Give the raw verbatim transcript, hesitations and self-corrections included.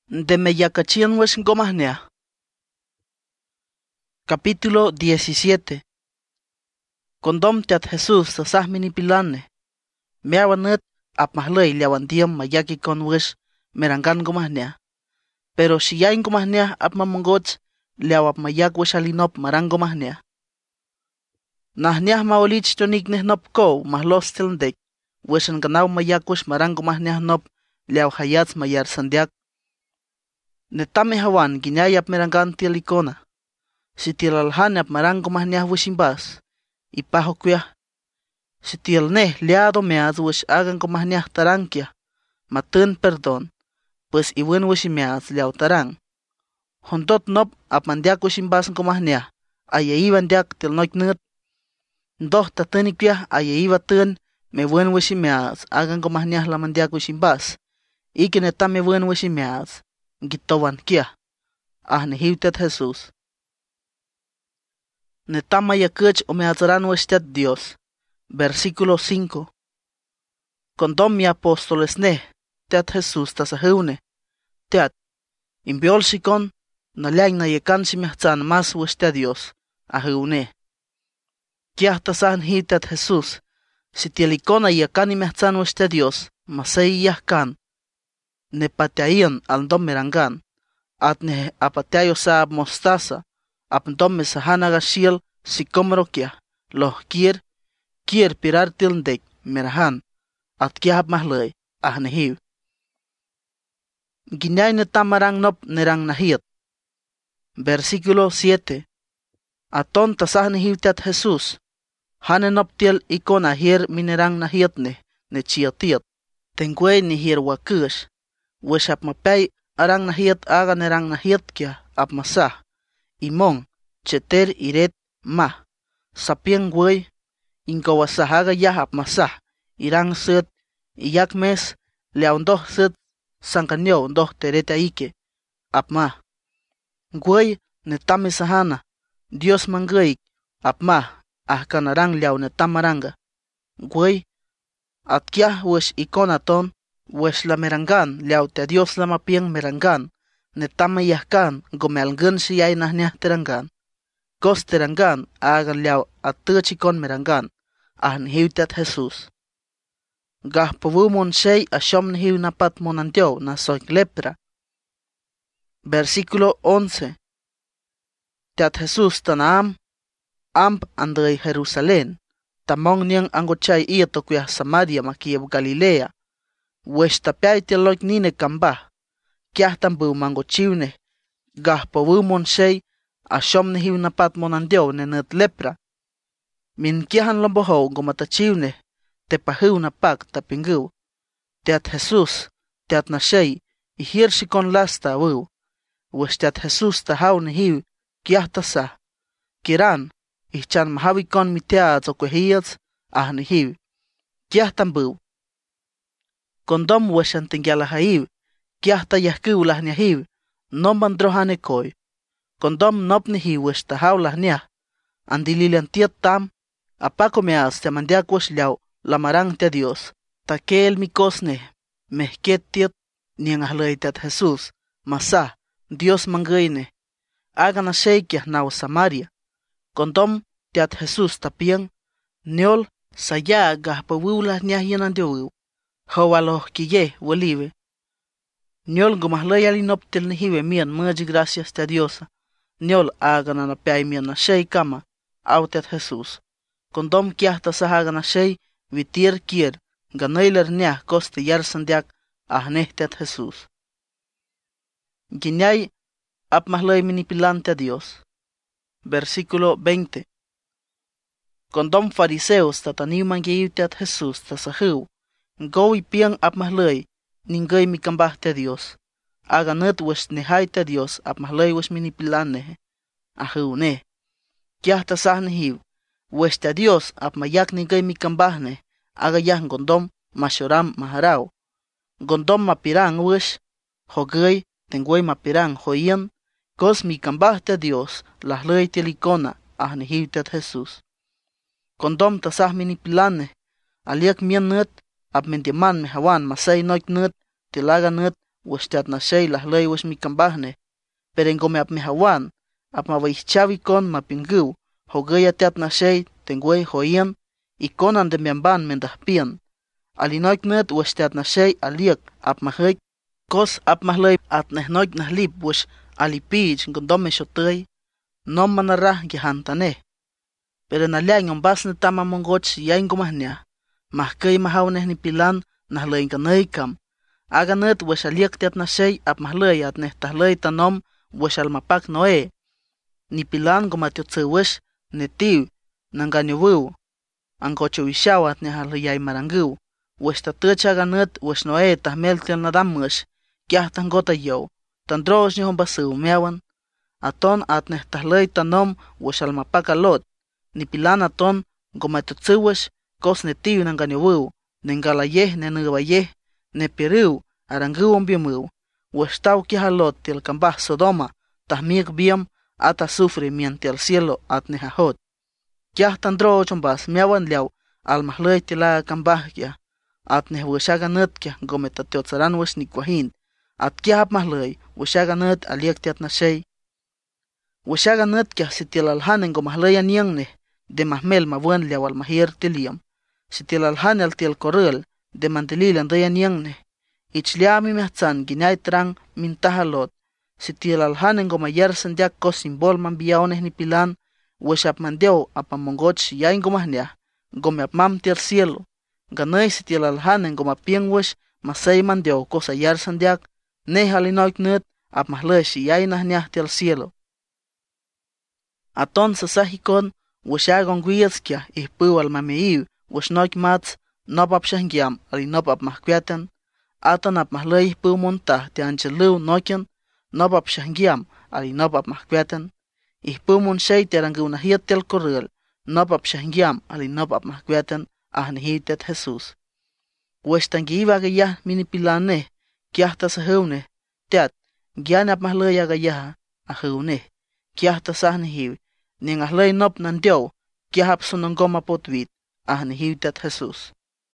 de meyacachien wesh ngomahneah. Capítulo diecisiete. Condom teat Jesús tasah minipilane. Meawanet ap mahlay liawan diem mayaki kon wesh merangan ngomahneah. Pero shiyay ngomahneah ap mamongoch liawap mayak wesh alinop marang ngomahneah. Nahneah maolich tonik nehnop ko mahlos tilndek wesh nganaw mayak wesh marang ngomahneah nop liaw hayats mayar sandiak. Netame hawan ginyayap merangan tialikona. Si tialalhan ap marang ngomahneah wesh imbas. Ipaho kuyah. Si tial neh liado meaz wesh agan ngomahneah tarangkia. Matun perdon. Pues iwen wesh meaz liaw tarang. Hondot nop ap mandiak wesh imbas ngomahneah. Ayaiwan diak til noik nut. Ndoh tatuni kuyah ayaiwa tun me wen wesh meaz agan ngomahneah la mandiak wesh imbas. Ike netame wen wesh meaz. Gitowan kia. Ah nehiutet Jesús. Netama yakuch omeazaran westet Dios. Versículo cinco. Condom mi apóstoles ne, teat Jesús tasaheune. Teat, imbiol shikon, nalyang na yekan shimehtzan mas westet Dios, aheune. Kiah tasahan hi teat Jesús, si tielikona yekan imehtzan westet Dios, masay yahkan. Ne pateayan al dom merangan, at ne apateayo saab mostaza, ap dom mesahanaga shiel si komrokia, loh kier, kier pirar tilndek merahan, at kiahap mahlay, ah nehiw. Ginyay netamarang nop nerang nahiet. Versículo siete. Aton tasah nehiw tat Jesús, hane nop tiel ikon ahier minerang nahiet ne, ne chiatiet, tengwe nihir wakush. Wesh ap mapay arang nahiet aga nerang nahiet kia ap masah. Imong, cheter iret mah. Sapieng wey, inkawasahaga yah ap masah. Irang set, iyak mes, liaw ndoh set, sangkanyo ndoh tereta ike. Ap mah. Gwey, netame sahana. Dios manggeik, ap mah. Ah kanarang liaw netamaranga. Gwey, at kiah wesh ikonaton. Wesh la merangan, liaw te Dios la mapieng merangan, netama yahkan, gomealgen siyay nahniah terangan. Kos terangan, agan liaw at chikon merangan, ah nehiw tat Jesús. Gah pawumon shay asyom nehiw napat monantyo na soy lepra. Versículo once. Tat Jesús tanaam, amp andrei Jerusalén, tamong niyang angochay iya tokyah Samaria makiyab Galilea. Wesh tapiay tialoik nine kambah, kiah tambu mango chiwne, gah pawumon shay, asyom nehiw napat monandyo nenet lepra. Min kiahan lomboho gomata chiwne, te pahiw napak tapingu. Teat Jesús, teat na shay, ihir shikon lasta awu. Wesh teat Jesús tahaw nehiw, kiah tasah. Kiran, ihchan mahawikon mitea zokwehiyats, ah nehiw. Kiah tambu. Condom weshan tingyala haiv, kiah tayahkiw lah niahiv, nomban drohane koy. Condom nop nihiw wesh tahaw lah niah, andililan tiet tam, apako meas te mandiak wesh liaw, lamarang te Dios, takel mikosne, mehket tiet, niang ahlay tat Jesús, masah, Dios mangayne, agan ashay kiah naw Samaria. Condom tiat Jesús tapiang, niol, saya gah pawulah niah yanan diwiw. Hawaloh kiye walive. Niol gomahlay alinop tel nehiwe mian maji gracias te Diosa. Niol agan anapiay mian na shay kama, autet Jesús. Condom kiah tasahagan na shay, vitier kier, ganayler niah koste yar sandiak, ahnehtet Jesús. Ginyay ap mahlay minipilante a Dios. Versículo veinte. Condom fariseos tataniw mangyayutet Jesús tasahiw. Go ipiang ap mahlay, ningay mikambah te Dios. Aganat wesh nehay te Dios ap mahlay wesh minipilane. Ahune. Kiah tasah nehiw, wesh te Dios ap mayak ningay mikambahne. Agayah gondom masyoram maharaw. Gondom mapirang wesh, hogay, tengway mapirang hoyan. Kos mikambah te Dios, lahlay telikona, ah nehiw tet Jesús. Gondom tasah minipilane, aliak mian nut, ap mentiman mehawan masay noik nut, tilaga nut, wix teat nashay lahlay wix mi kambahne, pero ngome ap mehawan, ap mawaichavi kon mapingu, hogaya teat nashay tengway hoyan, y konan de miamban mendahpian. Alinoik net wix teat nashay aliak ap mahik, kos ap mahlay at nehnoik nahlip wix alipij ngondome shotay, nom manarah gihantane. Pero nalang ang bas na tama mongoch yain gumahnya, mahkay mahawneh ni pilan nahlay kanaykam, aga net wix aliak teat nashay ap mahlay at neh tahlay tanom wix almapak noe, ni pilan gumatyotsay wix netiu nanganyowu, ang kocho wishaw at neh alhayay marangu, wix tatach aga net wix noe tahmel tel nadam wix, kiah tanggota yow, tandroos nyo basu meawan, aton at neh tahlay tanom wix almapak alot, ni pilan aton gumatyotsay wix, kos netiu nanganyowu, nengalayeh nenubayeh, nepiriw arangu ombiumuw, wix taw kihalot til kambah Sodoma, tahmik biam ata sufre mianti al cielo at nehahot. Kiah tandro chombas meawan liaw almahlay tila kambah kia, at neh wishaga net kia gometatotsaran wix nikwahin, at kiah ap mahlay wishaga net aliak tiat nashay. Wishaga net kia si tilalhanen gomahlay aniang neh, de mahmel mawan liaw almahir tiliam, si tilalhan al til korel, de mantilil anday aniang neh, ichliami mehtsan ginay trang mintahalot, si tilalhanen gomayar sandiak ko simbol mambiyaoneh ni pilan, wix ap mandyaw ap amongoch yain gomahniah, gome ap mam til cielo, ganay si tilalhanen gomapiang wix masay mandyaw ko sayar sandiak, neh alinoik net ap mahlay si yain nahniah til cielo. Aton sasahikon wix agon guiats kia ihpuw almameiw wix noik mats nop ap shahngiam alinop ap mahkwiatan, aton ap mahlay ihpuw montah ti ancheluw nokian nop ap shahngiam alinop ap mahkwiatan, ihpuw mon shay ti aranguw nahiat tel korel nop ap shahngiam alinop ap mahkwiatan ahnihiw tet Jesus. Wix tangiiw agayah minipilaneh kiah tasahewne, teat gian ap mahlay agayah ahewne, kiah tasahnihiw, ning ahlay nop nandyaw, kiah ap sonongom apotwit ahnihiw tet Jesus.